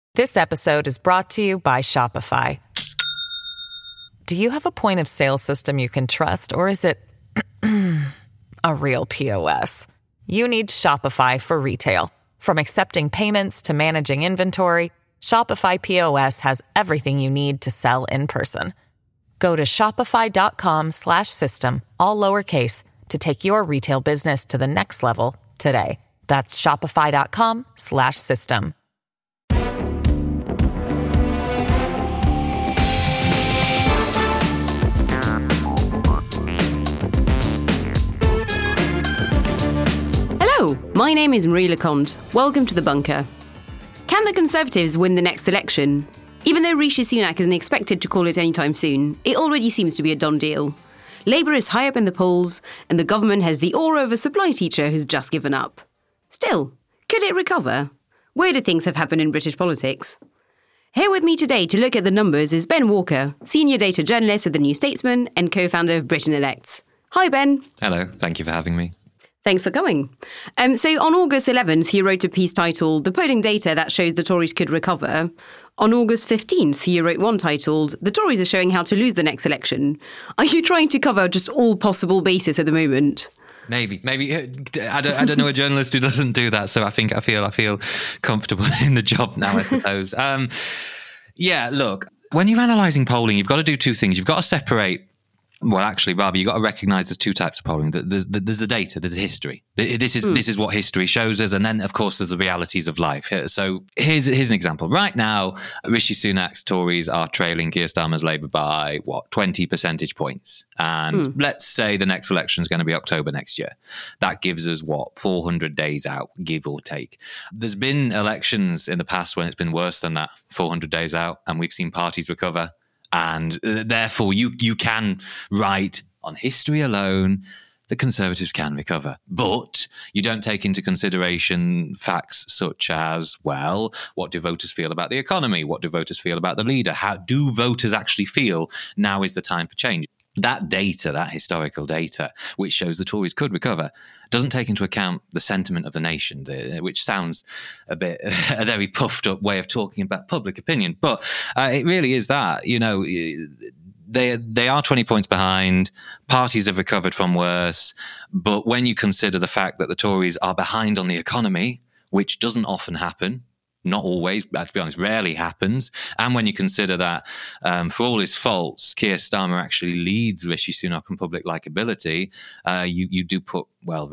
This episode is brought to you by Shopify. Do you have a point of sale system you can trust, or is it a real POS? You need Shopify for retail. From accepting payments to managing inventory, Shopify POS has everything you need to sell in person. Go to shopify.com/system, all lowercase, to take your retail business to the next level today. That's shopify.com/system. Hello, my name is Marie Lecomte. Welcome to The Bunker. Can the Conservatives win the next election? Even though Rishi Sunak isn't expected to call it anytime soon, it already seems to be a done deal. Labour is high up in the polls, and the government has the aura of a supply teacher who's just given up. Still, could it recover? Weirder things have happened in British politics. Here with me today to look at the numbers is Ben Walker, senior data journalist at The New Statesman and co-founder of Britain Elects. Hi, Ben. Hello, thank you for having me. Thanks for coming. So on August 11th, you wrote a piece titled The Polling Data That Shows the Tories Could Recover. On August 15th, you wrote one titled The Tories Are Showing How to Lose the Next Election. Are you trying to cover just all possible bases at the moment? Maybe. I don't know a journalist who doesn't do that. So I feel comfortable in the job now, I suppose. Yeah, look, when you're analysing polling, you've got to do two things. You've got to separate. Well, actually, Barbie, you've got to recognise there's two types of polling. There's the data, there's the history. This is what history shows us. And then, of course, there's the realities of life. So here's an example. Right now, Rishi Sunak's Tories are trailing Keir Starmer's Labour by, 20 percentage points. And let's say the next election is going to be October next year. That gives us, 400 days out, give or take. There's been elections in the past when it's been worse than that, 400 days out, and we've seen parties recover. And therefore, you can write on history alone, the Conservatives can recover. But you don't take into consideration facts such as, well, what do voters feel about the economy? What do voters feel about the leader? How do voters actually feel now is the time for change? That data, that historical data, which shows the Tories could recover, doesn't take into account the sentiment of the nation, which sounds a very puffed up way of talking about public opinion. But it really is that, they are 20 points behind. Parties have recovered from worse. But when you consider the fact that the Tories are behind on the economy, which doesn't often happen, not always, but to be honest, rarely happens. And when you consider that, for all his faults, Keir Starmer actually leads Rishi Sunak on public likability, you do put,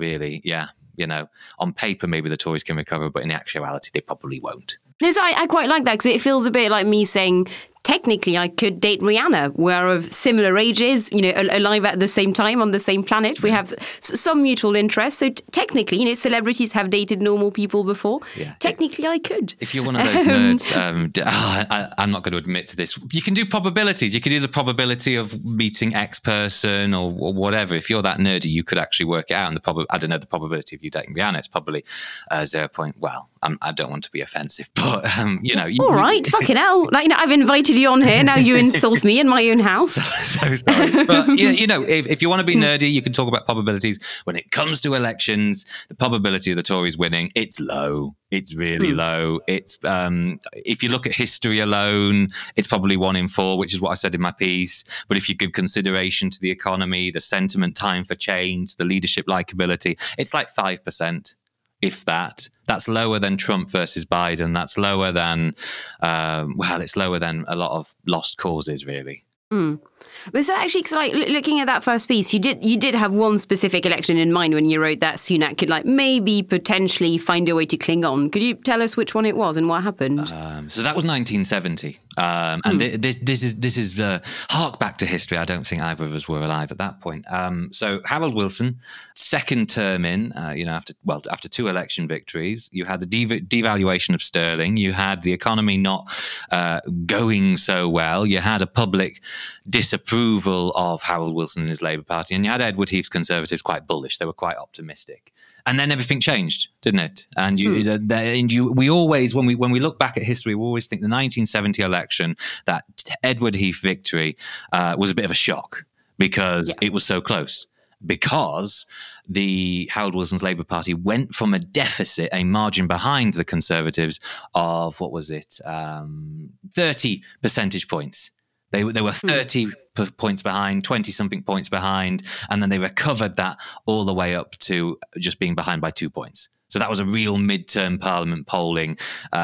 on paper, maybe the Tories can recover, but in actuality, they probably won't. No, so I quite like that because it feels a bit like me saying, technically, I could date Rihanna. We're of similar ages, alive at the same time on the same planet. We have some mutual interests. So technically, celebrities have dated normal people before. Yeah. Technically, I could. If you're one of those nerds, I'm not going to admit to this. You can do probabilities. You can do the probability of meeting X person or whatever. If you're that nerdy, you could actually work it out. And the probability of you dating Rihanna, it's probably 0. Well, I don't want to be offensive, but all right, fucking hell! I've invited you on here. Now you insult me in my own house. So sorry, but if you want to be nerdy, you can talk about probabilities. When it comes to elections, the probability of the Tories winning, it's low. It's really low. It's if you look at history alone, it's probably 1 in 4, which is what I said in my piece. But if you give consideration to the economy, the sentiment, time for change, the leadership likability, it's like 5%. If that's lower than Trump versus Biden. That's lower than, it's lower than a lot of lost causes, really. But so actually, because looking at that first piece, you did have one specific election in mind when you wrote that Sunak could maybe potentially find a way to cling on. Could you tell us which one it was and what happened? So that was 1970, and this is hark back to history. I don't think either of us were alive at that point. So Harold Wilson, second term in, after 2 election victories, you had the devaluation of sterling, you had the economy not going so well, you had a public disapproval of Harold Wilson and his Labour Party, and you had Edward Heath's Conservatives quite bullish. They were quite optimistic. And then everything changed, didn't it? And we always, when we look back at history, we always think the 1970 election, that Edward Heath victory was a bit of a shock because it was so close. because the Harold Wilson's Labour Party went from a deficit, a margin behind the Conservatives of, 30 percentage points. They were 30 points behind, 20-something points behind, and then they recovered that all the way up to just being behind by 2 points. So that was a real midterm parliament polling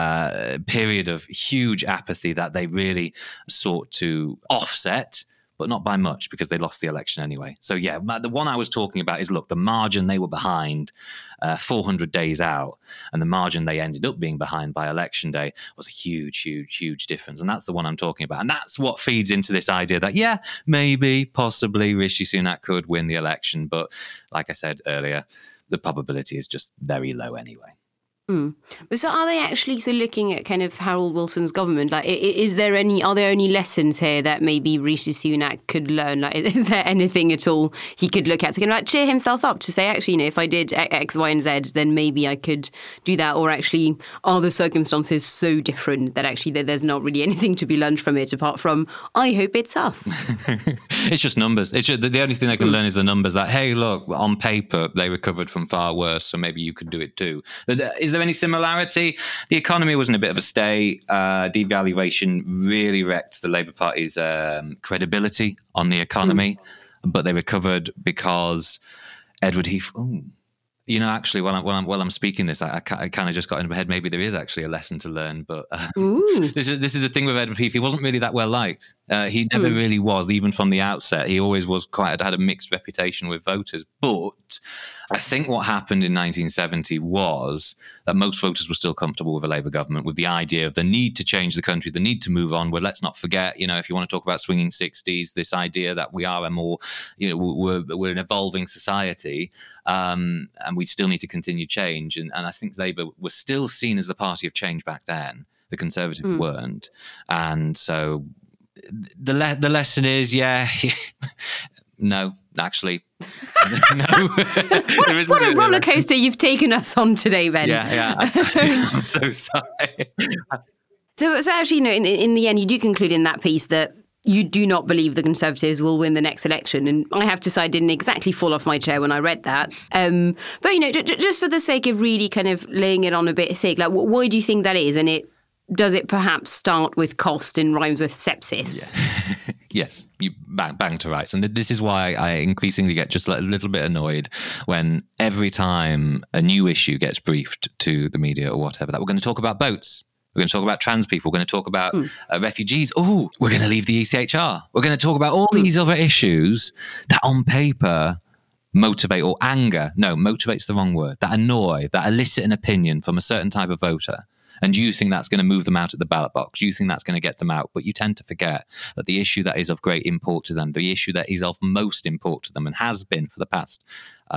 period of huge apathy that they really sought to offset, but not by much because they lost the election anyway. So yeah, the one I was talking about is, look, the margin they were behind 400 days out, and the margin they ended up being behind by election day was a huge, huge, huge difference. And that's the one I'm talking about. And that's what feeds into this idea that, yeah, maybe, possibly Rishi Sunak could win the election. But like I said earlier, the probability is just very low anyway. So are they actually looking at kind of Harold Wilson's government? Like, are there any lessons here that maybe Rishi Sunak could learn? Like, is there anything at all he could look at to kind of cheer himself up to say, actually, if I did X, Y, and Z, then maybe I could do that? Or actually, are the circumstances so different that actually there's not really anything to be learned from it apart from, I hope it's us? It's just numbers. It's just the only thing they can learn is the numbers. That, hey, look, on paper they recovered from far worse, so maybe you could do it too. Is there any similarity? The economy was in a bit of a stay. Devaluation really wrecked the Labour Party's credibility on the economy, but they recovered because Edward Heath. Actually, while I'm speaking this, I kind of just got in my head. Maybe there is actually a lesson to learn. But this is the thing with Edward Heath. He wasn't really that well liked. He never really was, even from the outset. He always was had a mixed reputation with voters. But I think what happened in 1970 was that most voters were still comfortable with a Labour government, with the idea of the need to change the country, the need to move on. Well, let's not forget, if you want to talk about swinging 60s, this idea that we are a more, we're an evolving society, and we still need to continue change. And I think Labour was still seen as the party of change back then. The Conservatives weren't. And so the lesson is, no, actually, no. What a roller coaster you've taken us on today, Ben. Yeah. I'm so sorry. So actually, in the end, you do conclude in that piece that you do not believe the Conservatives will win the next election. And I have to say I didn't exactly fall off my chair when I read that. But, just for the sake of really kind of laying it on a bit thick, like, why do you think that is? And does it perhaps start with cost and rhymes with sepsis? Yeah. Yes, you bang to rights. And this is why I increasingly get just a little bit annoyed when every time a new issue gets briefed to the media or whatever, that we're going to talk about boats. We're going to talk about trans people. We're going to talk about refugees. Oh, we're going to leave the ECHR. We're going to talk about all these other issues that on paper motivate or anger. No, motivate's the wrong word. That annoy, that elicit an opinion from a certain type of voter. And you think that's going to move them out at the ballot box. You think that's going to get them out. But you tend to forget that the issue that is of great import to them, the issue that is of most import to them and has been for the past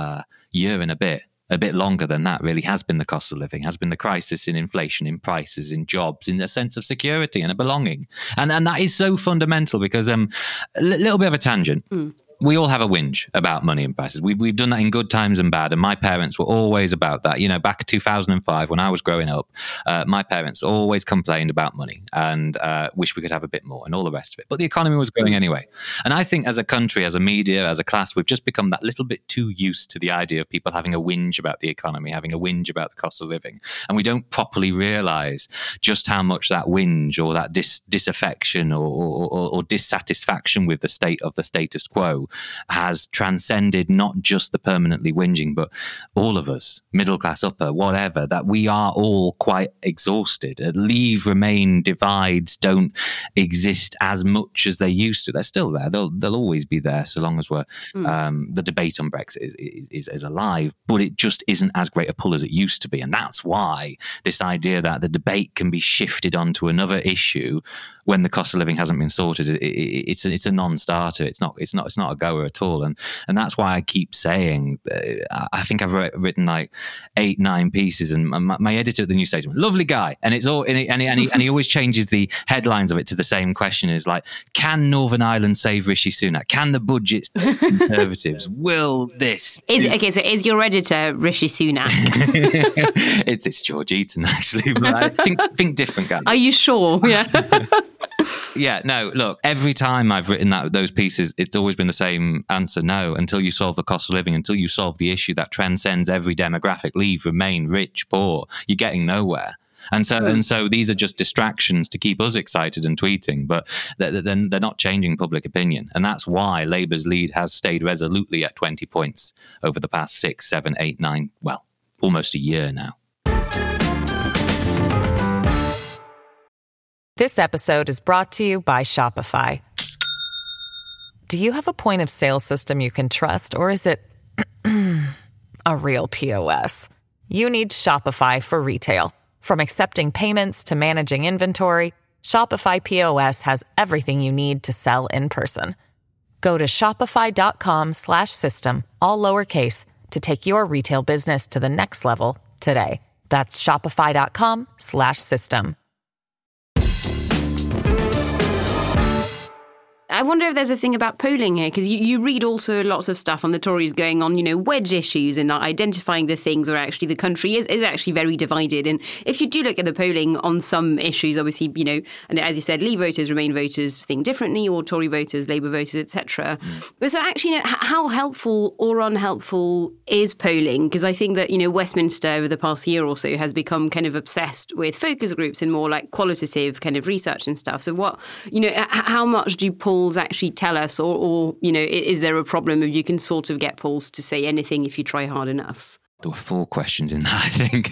year and a bit longer than that, really has been the cost of living, has been the crisis in inflation, in prices, in jobs, in a sense of security and a belonging. And that is so fundamental because a little bit of a tangent. We all have a whinge about money and prices. We've done that in good times and bad, and my parents were always about that. Back in 2005, when I was growing up, my parents always complained about money and wish we could have a bit more and all the rest of it. But the economy was growing anyway. And I think as a country, as a media, as a class, we've just become that little bit too used to the idea of people having a whinge about the economy, having a whinge about the cost of living. And we don't properly realise just how much that whinge or that disaffection or dissatisfaction with the state of the status quo has transcended not just the permanently whinging, but all of us, middle class, upper, whatever, that we are all quite exhausted. Leave, remain, divides don't exist as much as they used to. They're still there. They'll always be there so long as we're the debate on Brexit is alive, but it just isn't as great a pull as it used to be. And that's why this idea that the debate can be shifted onto another issue when the cost of living hasn't been sorted, it's a non-starter. It's not a goer at all. And that's why I keep saying, I think I've written like 8-9 pieces, and my editor at the New Statesman, lovely guy, and it's all and he always changes the headlines of it to the same question: is like, can Northern Ireland save Rishi Sunak? Can the budget save Conservatives? Will this? So is your editor Rishi Sunak? it's George Eaton actually, but I think different, guys. Are you sure? Yeah. Yeah, no, look, every time I've written those pieces, it's always been the same answer. No, until you solve the cost of living, until you solve the issue that transcends every demographic, leave, remain, rich, poor, you're getting nowhere. And so these are just distractions to keep us excited and tweeting, but they're not changing public opinion. And that's why Labour's lead has stayed resolutely at 20 points over the past 6, 7, 8, 9, well, almost a year now. This episode is brought to you by Shopify. Do you have a point of sale system you can trust, or is it a real POS? You need Shopify for retail. From accepting payments to managing inventory, Shopify POS has everything you need to sell in person. Go to shopify.com/system, all lowercase, to take your retail business to the next level today. That's shopify.com/system. I wonder if there's a thing about polling here, because you read also lots of stuff on the Tories going on, wedge issues and identifying the things where actually the country is actually very divided. And if you do look at the polling on some issues, obviously, and as you said, Leave voters, Remain voters think differently, or Tory voters, Labour voters, etc. But so actually, how helpful or unhelpful is polling? Because I think that, Westminster over the past year or so has become kind of obsessed with focus groups and more like qualitative kind of research and stuff. So how much do polls actually tell us, or is there a problem if you can sort of get polls to say anything if you try hard enough? There were 4 questions in that, I think.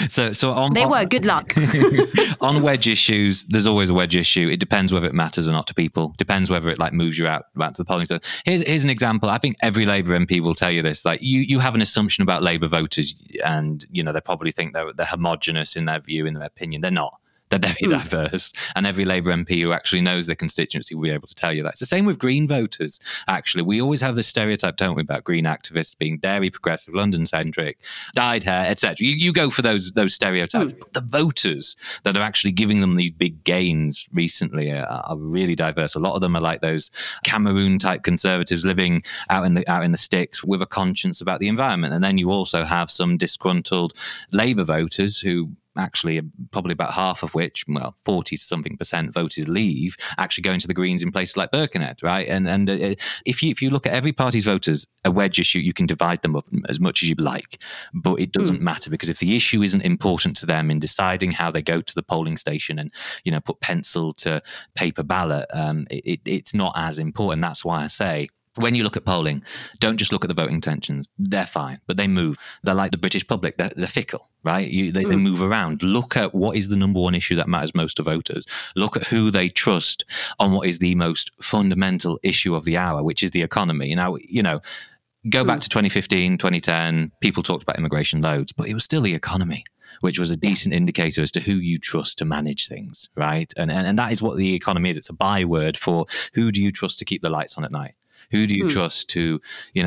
Good luck. On wedge issues, there's always a wedge issue. It depends whether it matters or not to people. Depends whether it moves you out to the polling. So here's an example. I think every Labour MP will tell you this. You have an assumption about Labour voters, and they probably think they're homogenous in their view, in their opinion. They're not. They're very diverse. And every Labour MP who actually knows their constituency will be able to tell you that. It's the same with Green voters, actually. We always have this stereotype, don't we, about Green activists being dairy, progressive, London-centric, dyed hair, etc. You go for those stereotypes. But the voters that are actually giving them these big gains recently are really diverse. A lot of them are like those Cameroon-type conservatives living out in the sticks with a conscience about the environment. And then you also have some disgruntled Labour voters who actually probably about half of which, 40-something% voted Leave, actually going to the Greens in places like Birkenhead, right? And if you look at every party's voters, a wedge issue, you can divide them up as much as you like, but it doesn't matter, because if the issue isn't important to them in deciding how they go to the polling station and put pencil to paper ballot, it's not as important. That's why I say, when you look at polling, don't just look at the voting intentions. They're fine, but they move. They're like the British public. They're fickle, right? They move around. Look at what is the number one issue that matters most to voters. Look at who they trust on what is the most fundamental issue of the hour, which is the economy. Now, go back to 2015, 2010, people talked about immigration loads, but it was still the economy, which was a decent indicator as to who you trust to manage things, right? And that is what the economy is. It's a byword for who do you trust to keep the lights on at night? Who do you trust to,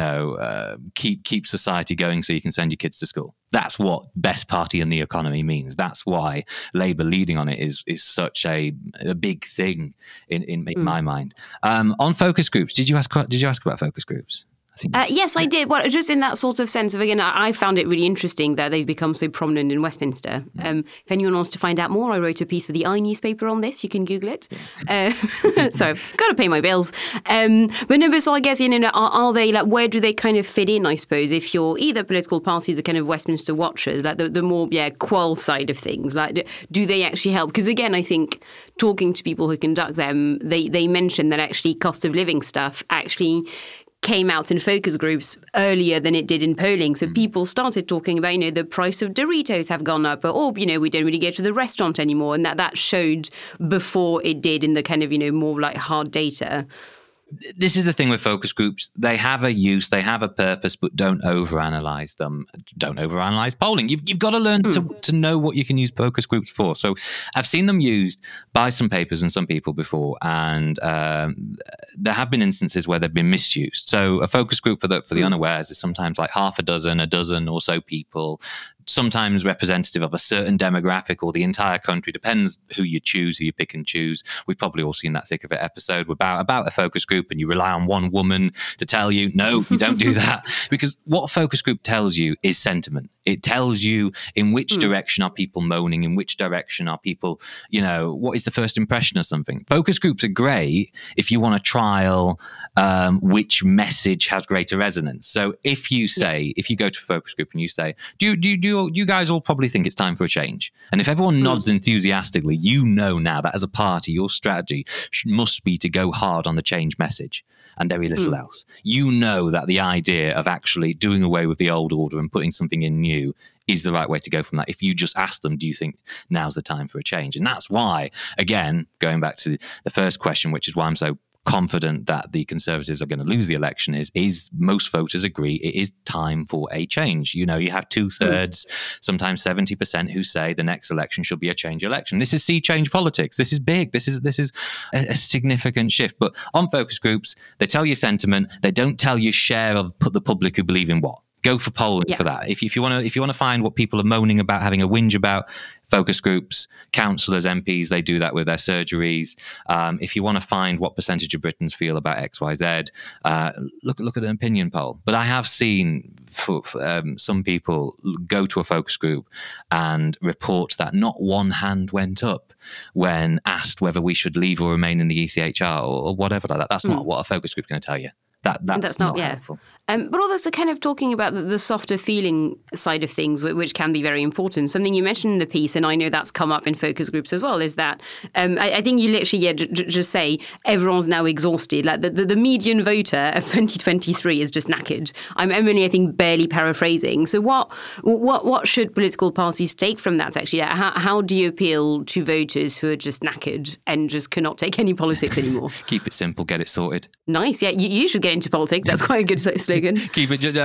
keep society going so you can send your kids to school? That's what best party in the economy means. That's why Labour leading on it is such a big thing in my mind. On focus groups, did you ask about focus groups? Yes, I did. Well, just in that sort of sense of, again, I found it really interesting that they've become so prominent in Westminster. If anyone wants to find out more, I wrote a piece for the iNewspaper on this. You can Google it. So I've got to pay my bills. But so I guess, are they, where do they kind of fit in, I suppose, if you're either political parties or kind of Westminster watchers, the more, qual side of things? Do they actually help? Because, again, I think talking to people who conduct them, they mention that actually cost of living stuff actually came out in focus groups earlier than it did in polling. So people started talking about, the price of Doritos have gone up, or, we don't really go to the restaurant anymore. And that showed before it did in the kind of, more hard data. This is the thing with focus groups. They have a use, they have a purpose, but don't overanalyze them. Don't overanalyze polling. You've got to learn to know what you can use focus groups for. So I've seen them used by some papers and some people before, and there have been instances where they've been misused. So a focus group for the unawares is sometimes like half a dozen or so people, sometimes representative of a certain demographic or the entire country. Depends who you choose, who you pick and choose. We've probably all seen that Thick of It episode about a focus group, and you rely on one woman to tell you, no, you don't do that. Because what a focus group tells you is sentiment. It tells you in which direction are people moaning, in which direction are people, what is the first impression of something. Focus groups are great if you want to trial which message has greater resonance. So if you say, if you go to a focus group and you say, do you guys all probably think it's time for a change? And if everyone nods enthusiastically, now that as a party, your strategy must be to go hard on the change message and very little else. You know that the idea of actually doing away with the old order and putting something in new is the right way to go from that. If you just ask them, do you think now's the time for a change? And that's why, again, going back to the first question, which is why I'm so confident that the Conservatives are going to lose the election, is most voters agree it is time for a change. You have 2/3, sometimes 70% who say the next election should be a change election. This is sea change politics. This is big. This is a significant shift. But on focus groups, they tell you sentiment. They don't tell you share of the public who believe in what. Go for polling for that. If you want to find what people are moaning about, having a whinge about, focus groups, councillors, MPs, they do that with their surgeries. If you want to find what percentage of Britons feel about X, Y, Z, look at an opinion poll. But I have seen some people go to a focus group and report that not one hand went up when asked whether we should leave or remain in the ECHR or whatever like that. That's not what a focus group's going to tell you. That's not helpful. But also kind of talking about the softer feeling side of things, which can be very important. Something you mentioned in the piece, and I know that's come up in focus groups as well, is that I think you literally just say everyone's now exhausted. Like the median voter of 2023 is just knackered. I'm only, I think, barely paraphrasing. So what should political parties take from that, actually? How do you appeal to voters who are just knackered and just cannot take any politics anymore? Keep it simple, get it sorted. Nice. Yeah, you should get into politics. That's quite a good slogan. Keep it.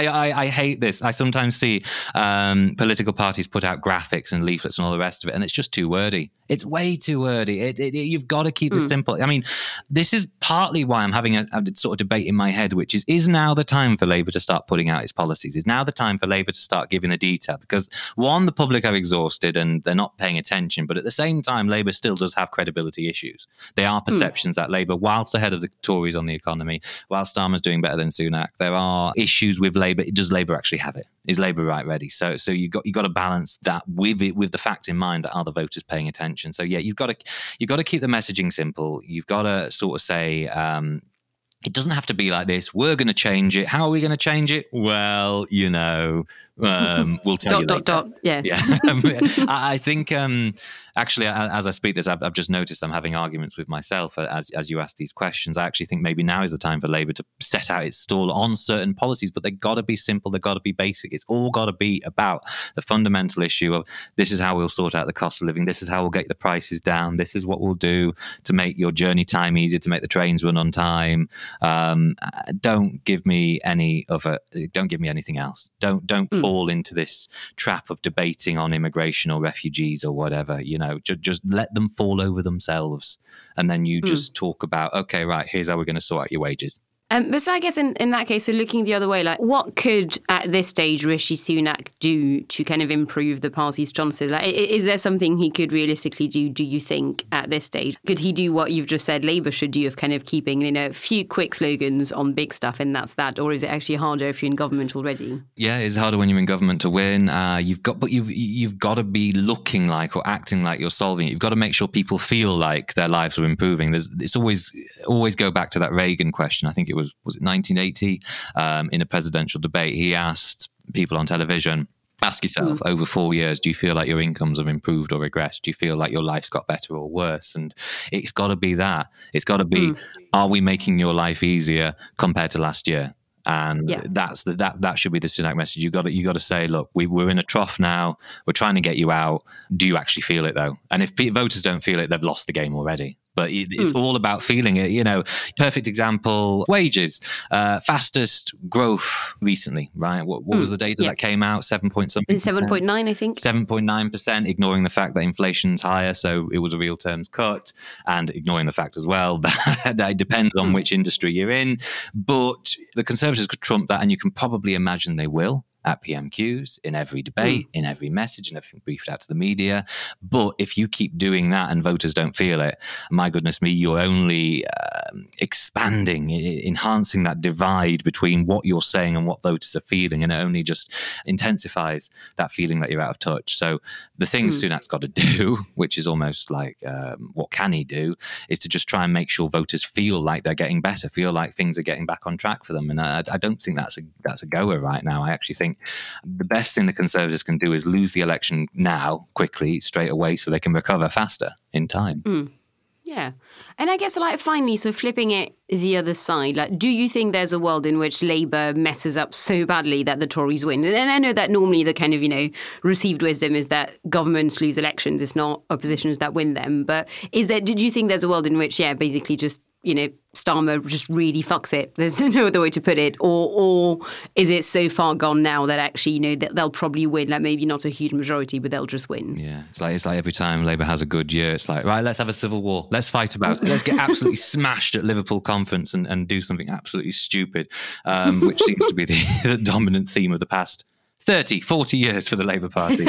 I hate this. I sometimes see political parties put out graphics and leaflets and all the rest of it, and it's just too wordy. It's way too wordy. You've got to keep it simple. I mean, this is partly why I'm having a sort of debate in my head, which is now the time for Labour to start putting out its policies? Is now the time for Labour to start giving the detail? Because one, the public are exhausted and they're not paying attention, but at the same time, Labour still does have credibility issues. There are perceptions that Labour, whilst ahead of the Tories on the economy, whilst Starmer's doing better than Sunak, there are issues with Labour. Does Labour actually have it? Is Labour right ready? So you got to balance that with the fact in mind that are the voters paying attention. So yeah, you've got to keep the messaging simple. You've got to sort of say, it doesn't have to be like this. We're going to change it. How are we going to change it? Well, we'll tell you later. Yeah. I think actually, as I speak this, I've just noticed I'm having arguments with myself as you ask these questions. I actually think maybe now is the time for Labour to set out its stall on certain policies, but they've got to be simple. They've got to be basic. It's all got to be about the fundamental issue of this is how we'll sort out the cost of living. This is how we'll get the prices down. This is what we'll do to make your journey time easier, to make the trains run on time. Don't give me anything else. Don't fall into this trap of debating on immigration or refugees or whatever. Just let them fall over themselves, and then you just talk about, okay, right, here's how we're going to sort out your wages. But so I guess in that case, so looking the other way, like what could at this stage Rishi Sunak do to kind of improve the party's chances? Like, is there something he could realistically do you think, at this stage? Could he do what you've just said Labour should do of kind of keeping a few quick slogans on big stuff and that's that? Or is it actually harder if you're in government already? Yeah, it's harder when you're in government to win. You've got to be looking like or acting like you're solving it. You've got to make sure people feel like their lives are improving. It's always go back to that Reagan question. I think it was it 1980 in a presidential debate. He asked people on television, ask yourself, over 4 years, do you feel like your incomes have improved or regressed? Do you feel like your life's got better or worse? And it's got to be that. It's got to be, are we making your life easier compared to last year? And that should be the Sunak message. You got to say, look, we're in a trough now. We're trying to get you out. Do you actually feel it though? And if voters don't feel it, they've lost the game already. But it's all about feeling it. Perfect example, wages, fastest growth recently, right? What was the data that came out? 7.9, I think. 7.9%, ignoring the fact that inflation's higher. So it was a real terms cut, and ignoring the fact as well that it depends on which industry you're in. But the Conservatives could trump that, and you can probably imagine they will. At PMQs, in every debate, in every message, and everything briefed out to the media. But if you keep doing that and voters don't feel it, my goodness me, you're only expanding, enhancing that divide between what you're saying and what voters are feeling, and it only just intensifies that feeling that you're out of touch. So the thing Sunak's got to do, which is almost like what can he do, is to just try and make sure voters feel like they're getting better, feel like things are getting back on track for them. And I don't think that's a goer right now. I actually think the best thing the Conservatives can do is lose the election now, quickly, straight away, so they can recover faster in time. Yeah. And I guess, like, finally, so flipping it the other side, like, do you think there's a world in which Labour messes up so badly that the Tories win? And I know that normally the kind of, received wisdom is that governments lose elections. It's not oppositions that win them. But did you think there's a world in which, basically just, Starmer just really fucks it? There's no other way to put it. Or is it so far gone now that actually, that they'll probably win, like maybe not a huge majority, but they'll just win? Yeah, it's like every time Labour has a good year, it's like, right, let's have a civil war. Let's fight about it. Let's get absolutely smashed at Liverpool Conference and do something absolutely stupid, which seems to be the dominant theme of the past 30, 40 years for the Labour Party.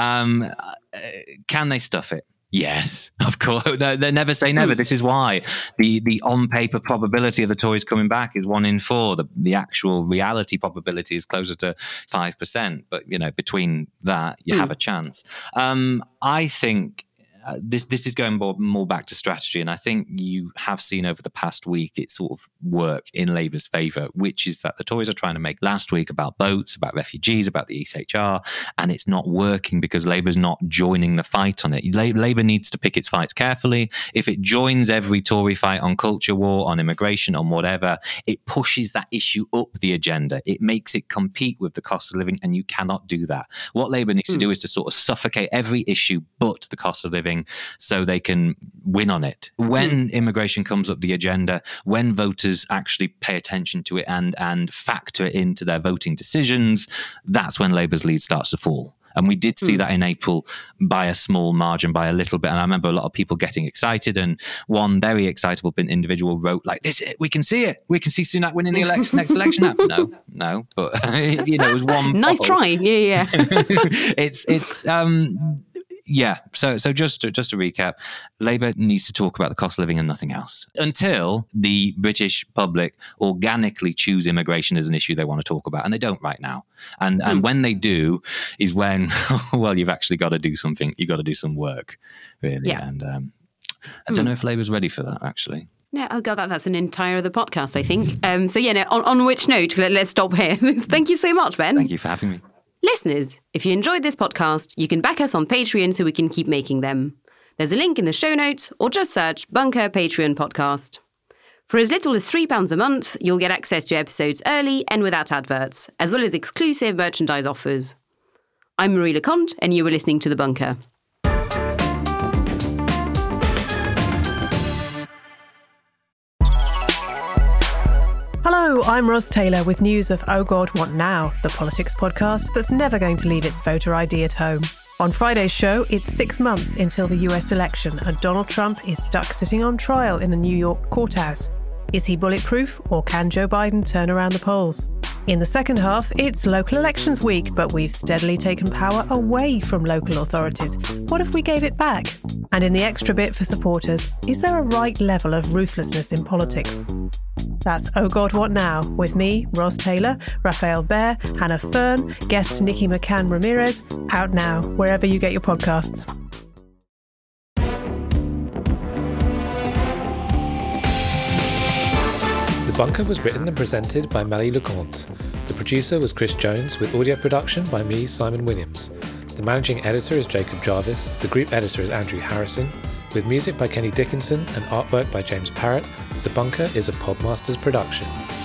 Can they stuff it? Yes, of course. They never say never. This is why the on-paper probability of the Tories coming back is 1 in 4. The actual reality probability is closer to 5%. But, between that, you have a chance. I think this is going more back to strategy. And I think you have seen over the past week it sort of work in Labour's favour, which is that the Tories are trying to make last week about boats, about refugees, about the ECHR, and it's not working because Labour's not joining the fight on it. Labour needs to pick its fights carefully. If it joins every Tory fight on culture war, on immigration, on whatever, it pushes that issue up the agenda. It makes it compete with the cost of living, and you cannot do that. What Labour needs to do is to sort of suffocate every issue but the cost of living, so they can win on it. When immigration comes up the agenda, when voters actually pay attention to it and factor it into their voting decisions, that's when Labour's lead starts to fall. And we did see that in April by a small margin, by a little bit. And I remember a lot of people getting excited. And one very excitable individual wrote like, "This, we can see it. We can see Sunak winning the next election." No. But it was one. Nice try. Yeah. Yeah. So just to recap, Labour needs to talk about the cost of living and nothing else until the British public organically choose immigration as an issue they want to talk about. And they don't right now. And when they do is when, well, you've actually got to do something. You've got to do some work, really. Yeah. And I don't know if Labour's ready for that, actually. No, oh God, that's an entire other podcast, I think. On which note, let's stop here. Thank you so much, Ben. Thank you for having me. Listeners, if you enjoyed this podcast, you can back us on Patreon so we can keep making them. There's a link in the show notes, or just search Bunker Patreon Podcast. For as little as £3 a month, you'll get access to episodes early and without adverts, as well as exclusive merchandise offers. I'm Marie Leconte, and you were listening to The Bunker. Hello, I'm Ros Taylor with news of Oh God, What Now, the politics podcast that's never going to leave its voter ID at home. On Friday's show, it's 6 months until the US election and Donald Trump is stuck sitting on trial in a New York courthouse. Is he bulletproof, or can Joe Biden turn around the polls? In the second half, it's local elections week, but we've steadily taken power away from local authorities. What if we gave it back? And in the extra bit for supporters, is there a right level of ruthlessness in politics? That's Oh God, What Now? With me, Ros Taylor, Raphael Behr, Hannah Fern, guest Nikki McCann Ramirez. Out now, wherever you get your podcasts. The Bunker was written and presented by Marie Leconte. The producer was Chris Jones, with audio production by me, Simon Williams. The managing editor is Jacob Jarvis. The group editor is Andrew Harrison. With music by Kenny Dickinson and artwork by James Parrott, The Bunker is a Podmasters production.